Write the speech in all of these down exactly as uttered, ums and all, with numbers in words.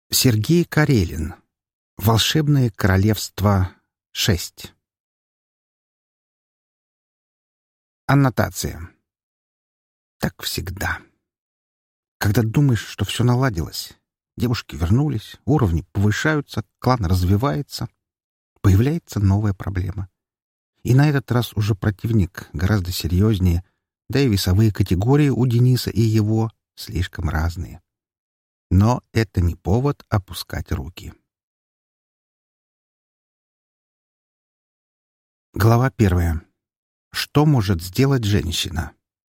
Сергей Карелин. Волшебное королевство шесть. Аннотация. Так всегда. Когда думаешь, что все наладилось, девушки вернулись, уровни повышаются, клан развивается, появляется новая проблема. И на этот раз уже противник гораздо серьезнее, да и весовые категории у Дениса и его слишком разные. Но это не повод опускать руки. Глава первая. Что может сделать женщина?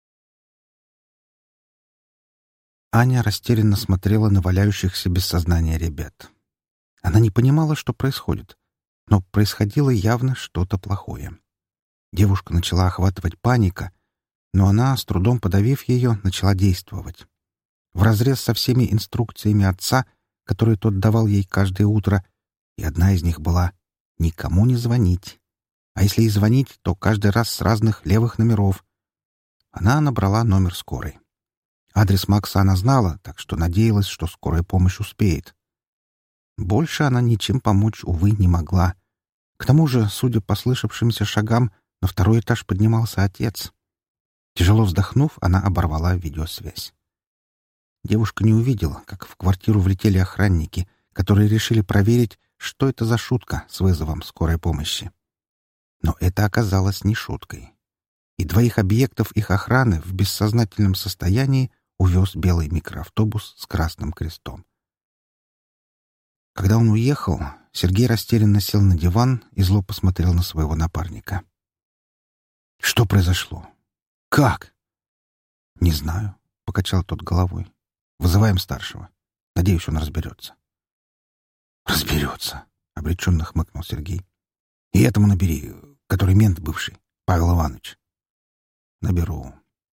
Аня растерянно смотрела на валяющихся без сознания ребят. Она не понимала, что происходит, но происходило явно что-то плохое. Девушку начала охватывать паника, но она, с трудом подавив ее, начала действовать. Вразрез со всеми инструкциями отца, которые тот давал ей каждое утро, и одна из них была «никому не звонить». А если и звонить, то каждый раз с разных левых номеров. Она набрала номер скорой. Адрес Макса она знала, так что надеялась, что скорая помощь успеет. Больше она ничем помочь, увы, не могла. К тому же, судя по слышавшимся шагам, на второй этаж поднимался отец. Тяжело вздохнув, она оборвала видеосвязь. Девушка не увидела, как в квартиру влетели охранники, которые решили проверить, что это за шутка с вызовом скорой помощи. Но это оказалось не шуткой. И двоих объектов их охраны в бессознательном состоянии увез белый микроавтобус с красным крестом. Когда он уехал, Сергей растерянно сел на диван и зло посмотрел на своего напарника. «Что произошло? Как?» «Не знаю», — покачал тот головой. «Вызываем старшего. Надеюсь, он разберется». «Разберется», — обреченно хмыкнул Сергей. «И этому набери, который мент бывший, Павел Иванович». «Наберу».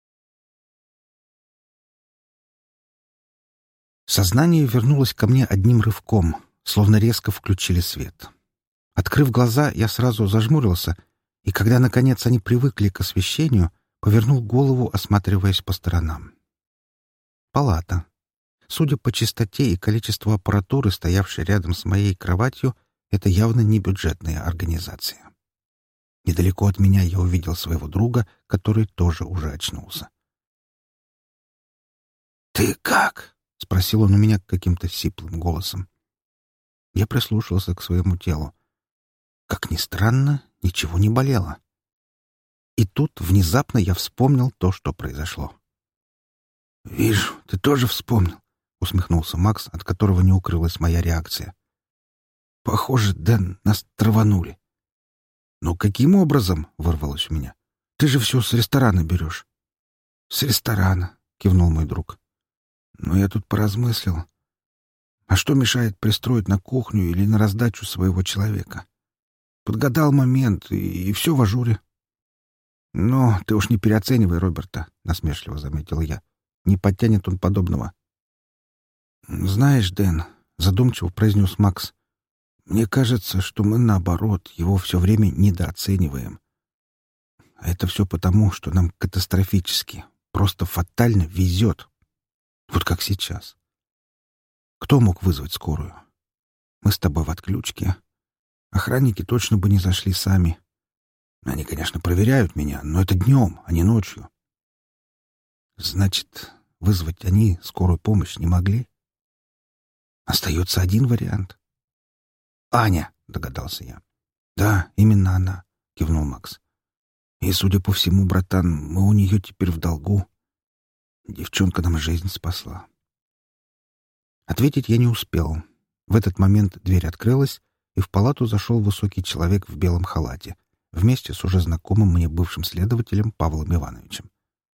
Сознание вернулось ко мне одним рывком, словно резко включили свет. Открыв глаза, я сразу зажмурился, и когда, наконец, они привыкли к освещению, повернул голову, осматриваясь по сторонам. Палата. Судя по чистоте и количеству аппаратуры, стоявшей рядом с моей кроватью, это явно не бюджетная организация. Недалеко от меня я увидел своего друга, который тоже уже очнулся. «Ты как?» — спросил он у меня каким-то сиплым голосом. Я прислушался к своему телу. Как ни странно, ничего не болело. И тут внезапно я вспомнил то, что произошло. «Вижу, ты тоже вспомнил», — усмехнулся Макс, от которого не укрылась моя реакция. «Похоже, Дэн, нас траванули». «Ну каким образом?» — вырвалось у меня. «Ты же все с ресторана берешь». «С ресторана», — кивнул мой друг. «Но я тут поразмыслил. А что мешает пристроить на кухню или на раздачу своего человека? Подгадал момент, и, и все в ажуре». «Ну, ты уж не переоценивай Роберта», — насмешливо заметил я. «Не подтянет он подобного». «Знаешь, Дэн», — задумчиво произнес Макс, — «мне кажется, что мы, наоборот, его все время недооцениваем. А это все потому, что нам катастрофически, просто фатально везет. Вот как сейчас. Кто мог вызвать скорую? Мы с тобой в отключке. Охранники точно бы не зашли сами. Они, конечно, проверяют меня, но это днем, а не ночью. Значит, вызвать они скорую помощь не могли? Остается один вариант. «Аня!» — догадался я. «Да, именно она», — кивнул Макс. «И, судя по всему, братан, мы у нее теперь в долгу. Девчонка нам жизнь спасла». Ответить я не успел. В этот момент дверь открылась, и в палату зашел высокий человек в белом халате, вместе с уже знакомым мне бывшим следователем Павлом Ивановичем.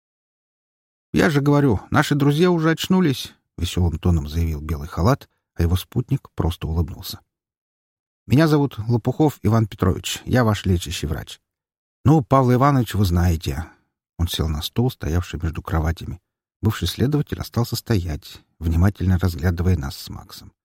«Я же говорю, наши друзья уже очнулись», — веселым тоном заявил белый халат, а его спутник просто улыбнулся. «Меня зовут Лопухов Иван Петрович, я ваш лечащий врач. Ну, Павла Ивановича вы знаете». Он сел на стул, стоявший между кроватями. Бывший следователь остался стоять, внимательно разглядывая нас с Максом.